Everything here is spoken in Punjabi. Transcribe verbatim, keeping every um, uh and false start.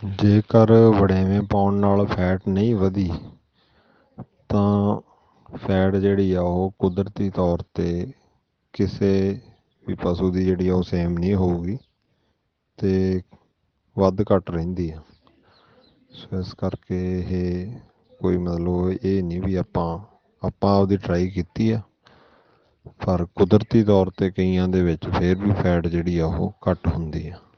ਜੇਕਰ ਵੜੇਵੇਂ ਪਾਉਣ ਨਾਲ ਫੈਟ ਨਹੀਂ ਵਧੀ ਤਾਂ ਫੈਟ ਜਿਹੜੀ ਆ ਉਹ ਕੁਦਰਤੀ ਤੌਰ 'ਤੇ ਕਿਸੇ ਵੀ ਪਸ਼ੂ ਦੀ ਜਿਹੜੀ ਆ ਉਹ ਸੇਮ ਨਹੀਂ ਹੋਊਗੀ ਅਤੇ ਵੱਧ ਘੱਟ ਰਹਿੰਦੀ ਆ। ਸੋ ਇਸ ਕਰਕੇ ਇਹ ਕੋਈ ਮਤਲਬ ਇਹ ਨਹੀਂ ਵੀ ਆਪਾਂ ਆਪਾਂ ਆਪਦੀ ਟਰਾਈ ਕੀਤੀ ਆ, ਪਰ ਕੁਦਰਤੀ ਤੌਰ 'ਤੇ ਕਈਆਂ ਦੇ ਵਿੱਚ ਫਿਰ ਵੀ ਫੈਟ ਜਿਹੜੀ ਆ ਉਹ ਘੱਟ ਹੁੰਦੀ ਆ।